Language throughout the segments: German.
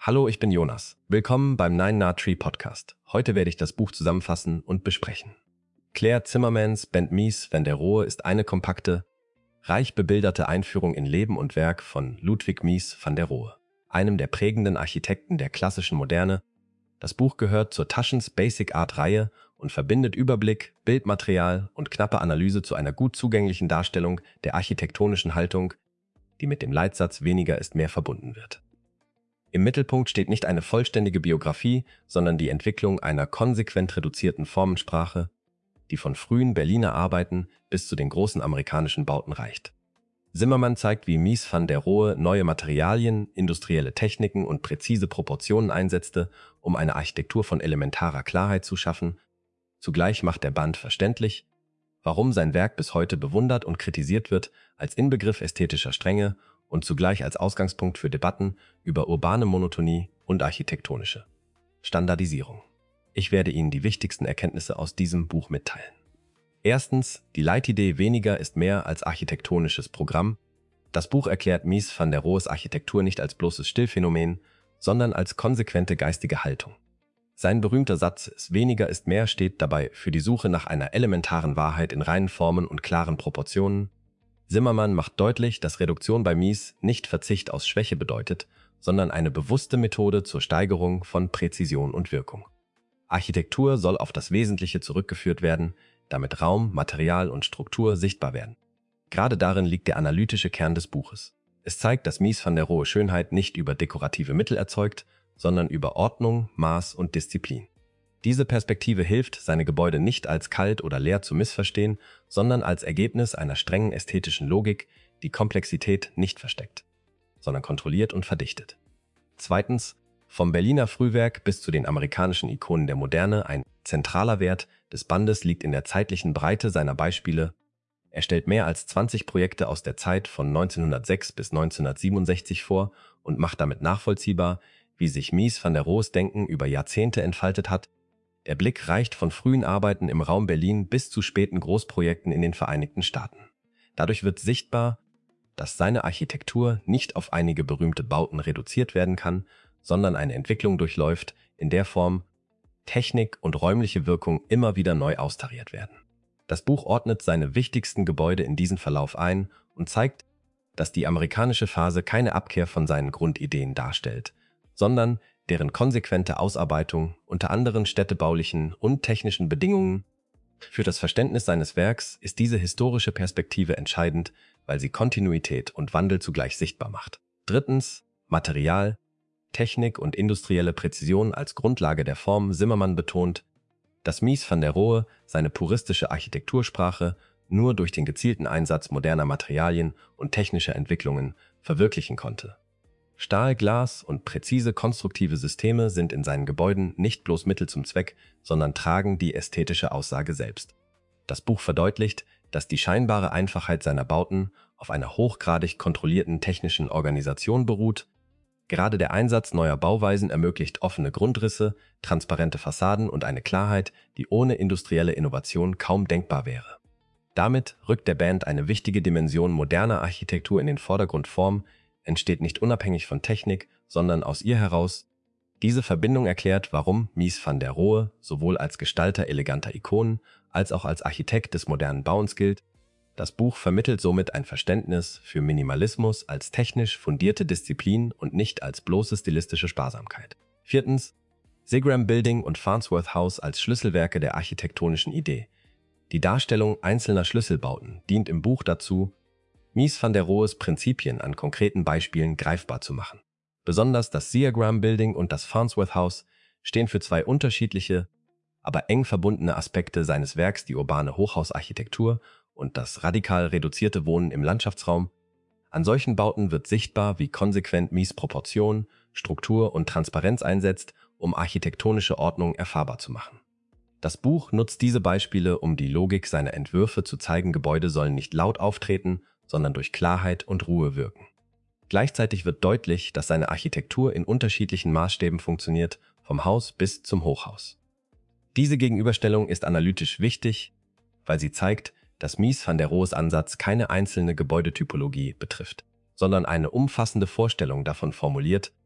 Hallo, ich bin Jonas. Willkommen beim Nine Nah Tree Podcast. Heute werde ich das Buch zusammenfassen und besprechen. Claire Zimmermans Bent Mies van der Rohe ist eine kompakte, reich bebilderte Einführung in Leben und Werk von Ludwig Mies van der Rohe, einem der prägenden Architekten der klassischen Moderne. Das Buch gehört zur Taschens Basic Art Reihe und verbindet Überblick, Bildmaterial und knappe Analyse zu einer gut zugänglichen Darstellung der architektonischen Haltung, die mit dem Leitsatz weniger ist mehr verbunden wird. Im Mittelpunkt steht nicht eine vollständige Biografie, sondern die Entwicklung einer konsequent reduzierten Formensprache, die von frühen Berliner Arbeiten bis zu den großen amerikanischen Bauten reicht. Zimmermann zeigt, wie Mies van der Rohe neue Materialien, industrielle Techniken und präzise Proportionen einsetzte, um eine Architektur von elementarer Klarheit zu schaffen. Zugleich macht der Band verständlich, warum sein Werk bis heute bewundert und kritisiert wird, als Inbegriff ästhetischer Strenge und zugleich als Ausgangspunkt für Debatten über urbane Monotonie und architektonische Standardisierung. Ich werde Ihnen die wichtigsten Erkenntnisse aus diesem Buch mitteilen. Erstens, die Leitidee weniger ist mehr als architektonisches Programm. Das Buch erklärt Mies van der Rohes Architektur nicht als bloßes Stillphänomen, sondern als konsequente geistige Haltung. Sein berühmter Satz „Weniger ist mehr" steht dabei für die Suche nach einer elementaren Wahrheit in reinen Formen und klaren Proportionen. Zimmermann macht deutlich, dass Reduktion bei Mies nicht Verzicht aus Schwäche bedeutet, sondern eine bewusste Methode zur Steigerung von Präzision und Wirkung. Architektur soll auf das Wesentliche zurückgeführt werden, damit Raum, Material und Struktur sichtbar werden. Gerade darin liegt der analytische Kern des Buches. Es zeigt, dass Mies van der Rohe Schönheit nicht über dekorative Mittel erzeugt, sondern über Ordnung, Maß und Disziplin. Diese Perspektive hilft, seine Gebäude nicht als kalt oder leer zu missverstehen, sondern als Ergebnis einer strengen ästhetischen Logik, die Komplexität nicht versteckt, sondern kontrolliert und verdichtet. Zweitens, vom Berliner Frühwerk bis zu den amerikanischen Ikonen der Moderne, ein zentraler Wert des Bandes liegt in der zeitlichen Breite seiner Beispiele. Er stellt mehr als 20 Projekte aus der Zeit von 1906 bis 1967 vor und macht damit nachvollziehbar, wie sich Mies van der Rohes Denken über Jahrzehnte entfaltet hat. Der Blick reicht von frühen Arbeiten im Raum Berlin bis zu späten Großprojekten in den Vereinigten Staaten. Dadurch wird sichtbar, dass seine Architektur nicht auf einige berühmte Bauten reduziert werden kann, sondern eine Entwicklung durchläuft, in der Form, Technik und räumliche Wirkung immer wieder neu austariert werden. Das Buch ordnet seine wichtigsten Gebäude in diesen Verlauf ein und zeigt, dass die amerikanische Phase keine Abkehr von seinen Grundideen darstellt, sondern deren konsequente Ausarbeitung unter anderen städtebaulichen und technischen Bedingungen. Für das Verständnis seines Werks ist diese historische Perspektive entscheidend, weil sie Kontinuität und Wandel zugleich sichtbar macht. Drittens, Material, Technik und industrielle Präzision als Grundlage der Form. Zimmermann betont, dass Mies van der Rohe seine puristische Architektursprache nur durch den gezielten Einsatz moderner Materialien und technischer Entwicklungen verwirklichen konnte. Stahl, Glas und präzise konstruktive Systeme sind in seinen Gebäuden nicht bloß Mittel zum Zweck, sondern tragen die ästhetische Aussage selbst. Das Buch verdeutlicht, dass die scheinbare Einfachheit seiner Bauten auf einer hochgradig kontrollierten technischen Organisation beruht. Gerade der Einsatz neuer Bauweisen ermöglicht offene Grundrisse, transparente Fassaden und eine Klarheit, die ohne industrielle Innovation kaum denkbar wäre. Damit rückt der Band eine wichtige Dimension moderner Architektur in den Vordergrund. Form entsteht nicht unabhängig von Technik, sondern aus ihr heraus. Diese Verbindung erklärt, warum Mies van der Rohe sowohl als Gestalter eleganter Ikonen als auch als Architekt des modernen Bauens gilt. Das Buch vermittelt somit ein Verständnis für Minimalismus als technisch fundierte Disziplin und nicht als bloße stilistische Sparsamkeit. Viertens, Seagram Building und Farnsworth House als Schlüsselwerke der architektonischen Idee. Die Darstellung einzelner Schlüsselbauten dient im Buch dazu, Mies van der Rohes Prinzipien an konkreten Beispielen greifbar zu machen. Besonders das Seagram Building und das Farnsworth House stehen für zwei unterschiedliche, aber eng verbundene Aspekte seines Werks: die urbane Hochhausarchitektur und das radikal reduzierte Wohnen im Landschaftsraum. An solchen Bauten wird sichtbar, wie konsequent Mies Proportion, Struktur und Transparenz einsetzt, um architektonische Ordnung erfahrbar zu machen. Das Buch nutzt diese Beispiele, um die Logik seiner Entwürfe zu zeigen. Gebäude sollen nicht laut auftreten, sondern durch Klarheit und Ruhe wirken. Gleichzeitig wird deutlich, dass seine Architektur in unterschiedlichen Maßstäben funktioniert, vom Haus bis zum Hochhaus. Diese Gegenüberstellung ist analytisch wichtig, weil sie zeigt, dass Mies van der Rohes Ansatz keine einzelne Gebäudetypologie betrifft, sondern eine umfassende Vorstellung davon formuliert,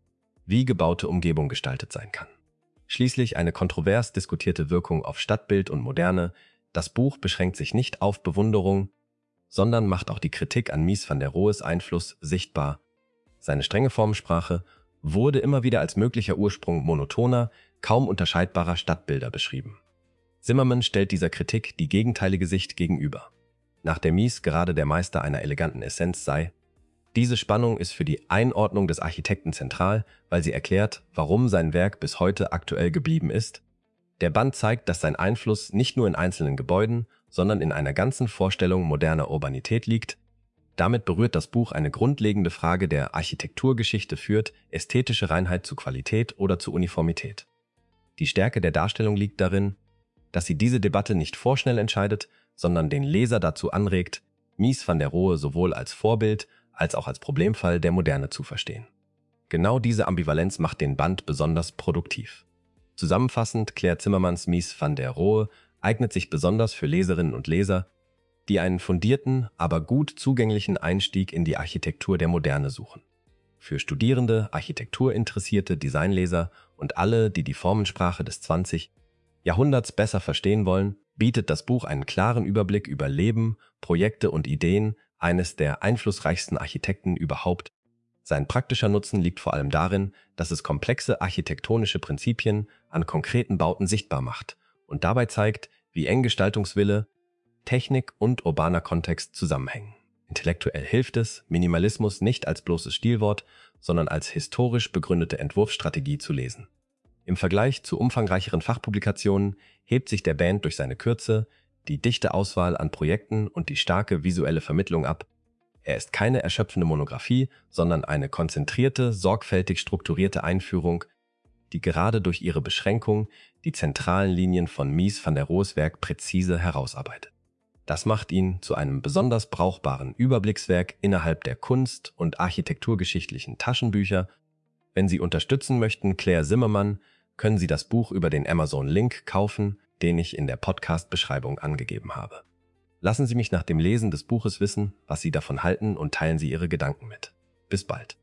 wie gebaute Umgebung gestaltet sein kann. Schließlich eine kontrovers diskutierte Wirkung auf Stadtbild und Moderne. Das Buch beschränkt sich nicht auf Bewunderung, sondern macht auch die Kritik an Mies van der Rohes Einfluss sichtbar. Seine strenge Formensprache wurde immer wieder als möglicher Ursprung monotoner, kaum unterscheidbarer Stadtbilder beschrieben. Zimmermann stellt dieser Kritik die gegenteilige Sicht gegenüber. Nach der Mies gerade der Meister einer eleganten Essenz sei. Diese Spannung ist für die Einordnung des Architekten zentral, weil sie erklärt, warum sein Werk bis heute aktuell geblieben ist. Der Band zeigt, dass sein Einfluss nicht nur in einzelnen Gebäuden, sondern in einer ganzen Vorstellung moderner Urbanität liegt. Damit berührt das Buch eine grundlegende Frage der Architekturgeschichte: führt ästhetische Reinheit zu Qualität oder zu Uniformität? Die Stärke der Darstellung liegt darin, dass sie diese Debatte nicht vorschnell entscheidet, sondern den Leser dazu anregt, Mies van der Rohe sowohl als Vorbild als auch als Problemfall der Moderne zu verstehen. Genau diese Ambivalenz macht den Band besonders produktiv. Zusammenfassend, Claire Zimmermanns Mies van der Rohe eignet sich besonders für Leserinnen und Leser, die einen fundierten, aber gut zugänglichen Einstieg in die Architektur der Moderne suchen. Für Studierende, Architekturinteressierte, Designleser und alle, die die Formensprache des 20. Jahrhunderts besser verstehen wollen, bietet das Buch einen klaren Überblick über Leben, Projekte und Ideen eines der einflussreichsten Architekten überhaupt. Sein praktischer Nutzen liegt vor allem darin, dass es komplexe architektonische Prinzipien an konkreten Bauten sichtbar macht und dabei zeigt, wie eng Gestaltungswille, Technik und urbaner Kontext zusammenhängen. Intellektuell hilft es, Minimalismus nicht als bloßes Stilwort, sondern als historisch begründete Entwurfsstrategie zu lesen. Im Vergleich zu umfangreicheren Fachpublikationen hebt sich der Band durch seine Kürze, die dichte Auswahl an Projekten und die starke visuelle Vermittlung ab. Er ist keine erschöpfende Monographie, sondern eine konzentrierte, sorgfältig strukturierte Einführung, die gerade durch ihre Beschränkung die zentralen Linien von Mies van der Rohes Werk präzise herausarbeitet. Das macht ihn zu einem besonders brauchbaren Überblickswerk innerhalb der kunst- und architekturgeschichtlichen Taschenbücher. Wenn Sie unterstützen möchten, Claire Zimmermann, können Sie das Buch über den Amazon-Link kaufen, den ich in der Podcast-Beschreibung angegeben habe. Lassen Sie mich nach dem Lesen des Buches wissen, was Sie davon halten, und teilen Sie Ihre Gedanken mit. Bis bald.